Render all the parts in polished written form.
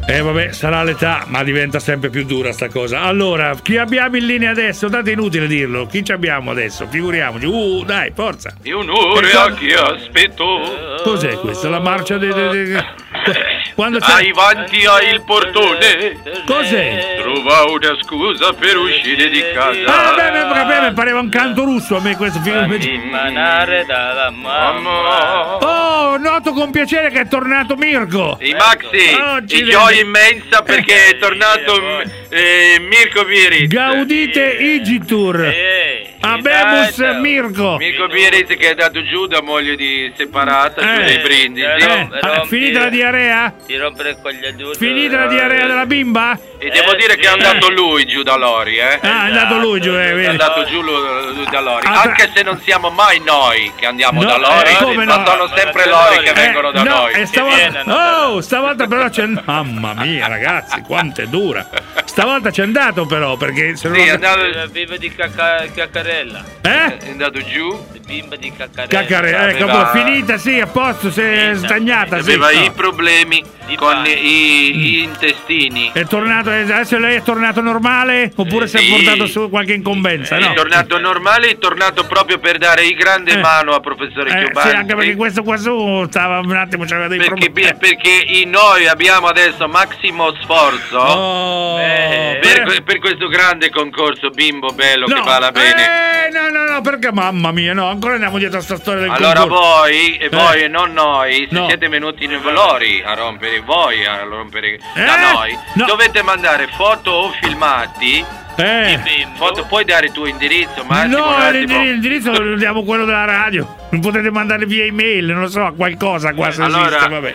Vabbè, sarà l'età, ma diventa sempre più dura sta cosa. Allora, chi abbiamo in linea adesso? Tanto è inutile dirlo. Chi ci abbiamo adesso? Figuriamoci. Dai, forza. E onore a chi aspetto. Cos'è questa? La marcia quando c'è... Ai vanti hai il portone. Cos'è? Trova una scusa per uscire di casa. Beh, pareva un canto russo a me questo film. Manare dalla mamma. Oh, noto con piacere che è tornato Mirko. E Maxi, e gioia immensa perché è tornato Mirko Biris. Gaudite Igitur. Abemus Mirko. Mirko Biris che è andato giù da moglie di separata, giù dai brindisi. Finita la diarrea? Ti rompere il cogliaduto. Finita la diarrea della bimba? E devo dire che è andato lui giù da Lori, è andato lui giù, È andato giù lui da Lori. Anche se non siamo mai noi che andiamo da Lori, ma sono sempre loro che vengono da noi. E stavolta però c'è... Mamma mia, ragazzi, quanto è dura. Stavolta c'è andato però, perché se no... Sì, è andato la bimba di Caccarella. È andato giù. La bimba di Caccarella. Caccarella, ecco, finita, sì, a posto, si è stagnata, sì. Aveva i problemi con gli intestini. È tornato, adesso lei è tornato normale? Oppure si è portato su qualche incombenza? No? È tornato normale, è tornato proprio per dare il grande mano a professore Chiobanzi. Sì, anche perché questo qua su stava un attimo, c'aveva dei problemi. Perché noi abbiamo adesso massimo sforzo per questo grande concorso bimbo bello che va bene. No, perché mamma mia, no, ancora andiamo dietro a sta storia del allora concorso. voi e non noi, se siete venuti in Lori a rompere da noi, dovete mandare foto o filmati. Puoi dare il tuo indirizzo, Massimo? No, l'indirizzo lo diamo quello della radio. Non potete mandare via email, non so, qualcosa qua se esiste, vabbè.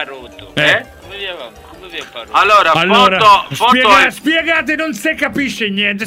Allora, foto... Spiegate, non si capisce niente.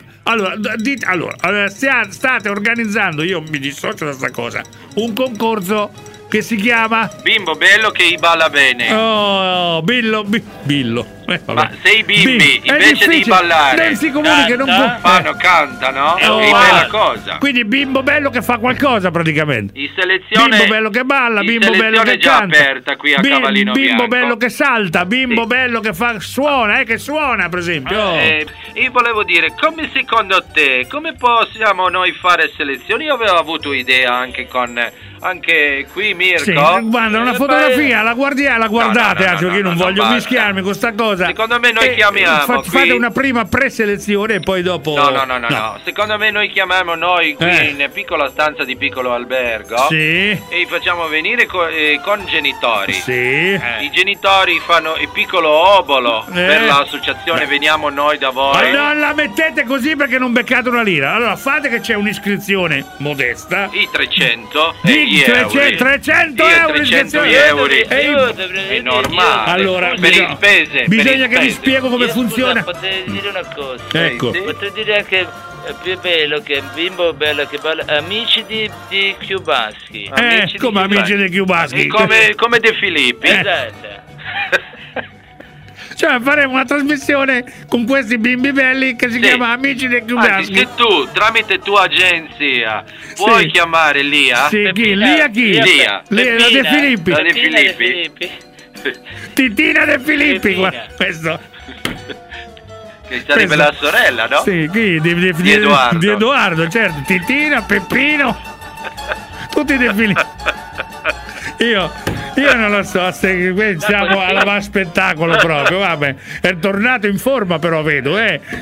State organizzando, io mi dissocio da sta cosa, un concorso che si chiama Bimbo bello che i balla bene. Oh, Billo. Ma se i bimbi invece di ballare non si comunica, non cantano, è una bella cosa. Quindi bimbo bello che fa qualcosa praticamente. In selezione bimbo bello che balla, bimbo bello che già canta. Aperta qui a Cavallino bimbo Bianco. bello che salta, bimbo bello che suona per esempio. Io volevo dire, come secondo te, come possiamo noi fare selezioni? Io avevo avuto idea anche qui Mirko. Sì, guarda, una fotografia, la guardate, anche perché io non voglio mischiarmi con sta cosa. Secondo me noi chiamiamo fate una prima preselezione e poi dopo no. Secondo me noi chiamiamo qui in piccola stanza di piccolo albergo. Sì. E facciamo venire con genitori. Sì. I genitori fanno il piccolo obolo per l'associazione Veniamo Noi da Voi. Ma non la mettete così perché non beccate una lira. Allora fate che c'è un'iscrizione modesta. I 300 300 euro è normale. Allora, per le spese. Bisogna che vi spiego come funziona. Potrei dire una cosa. Ecco. Potrei dire anche è più bello che bimbo bello che balla. Amici di Chiubaschi. Come amici di Chiubaschi? Come De Filippi. Esatto. Cioè faremo una trasmissione con questi bimbi belli che si chiama Amici del Chiubaschi. Che tu, tramite tua agenzia, puoi chiamare Lia? Sì, chi? Lia chi? Lia. La De Filippi. La De Filippi. Titina De Filippi, questo. Che sarebbe la sorella, no? Sì, chi? Di Edoardo. Di Edoardo, certo. Titina, Peppino. Tutti De Filippi. Io non lo so, siamo alla spettacolo proprio, vabbè. È tornato in forma però, vedo,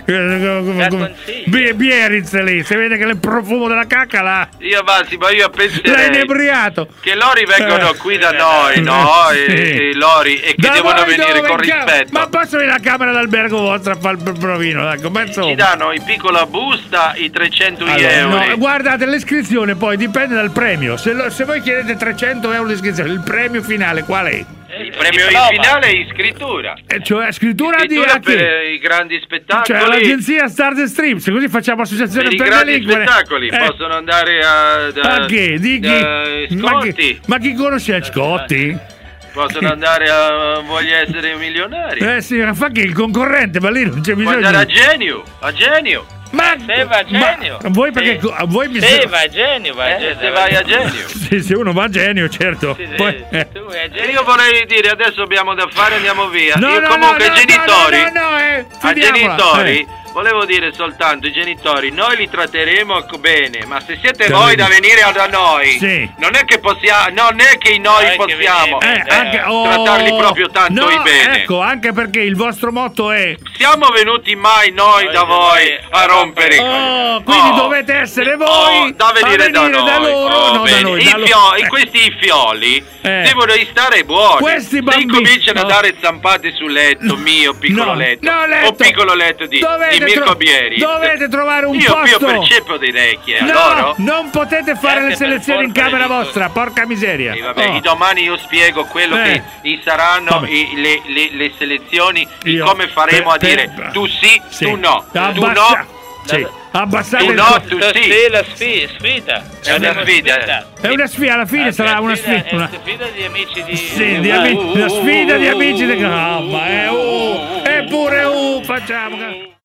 Bieriz lì, si vede che il profumo della cacca là. Io penserei l'hai inebriato. Che loro vengono qui da noi, no? E loro che devono venire con rispetto. Ma posso venire alla camera d'albergo vostra a fare il provino, ecco, ci danno in piccola busta i 300 euro. No, guardate, l'iscrizione poi dipende dal premio. Se voi chiedete 300 euro di iscrizione, il premio finale qual è? Il premio finale è scrittura. Cioè scrittura per i grandi spettacoli. Cioè l'agenzia Stars Strips, così facciamo associazione per i grandi spettacoli. Possono andare a Scotti. Ma chi conosce Scotti? Possono andare a Voglio essere milionari. Sì, ma fa che il concorrente, ma lì non c'è bisogno. Può andare a Genio. Ma se va a genio. Voi perché voi mi se va a genio, se vai a genio. Sì, se uno va a genio, certo. Sì, Poi, tu vai a genio. Io vorrei dire adesso abbiamo da fare, andiamo via. No, Io no, comunque no, genitori. ai genitori. Volevo dire soltanto, i genitori, noi li tratteremo bene, ma se siete voi da venire da noi, non è che possiamo, non è che noi possiamo trattarli proprio tanto bene. Ecco, anche perché il vostro motto è: siamo venuti mai noi da voi a rompere quindi dovete essere voi da venire da loro, non da noi. Questi fioli devono stare buoni. Questi bambini se incominciano a dare zampate sul letto mio, piccolo letto, o piccolo letto di Mirko Bieri, dovete trovare un posto. Io percepo dei vecchi, non potete fare le selezioni in camera vostra, porca miseria. Domani io spiego quello che saranno le selezioni, come faremo a dire tu sì, tu no, tu no. Sì. Abbassate tu no, tu sì. La sfida. È una sfida. È una sfida, alla fine sarà una sfida. Una sfida di amici di. Sì, una sfida di amici di gamba. Eppure facciamo.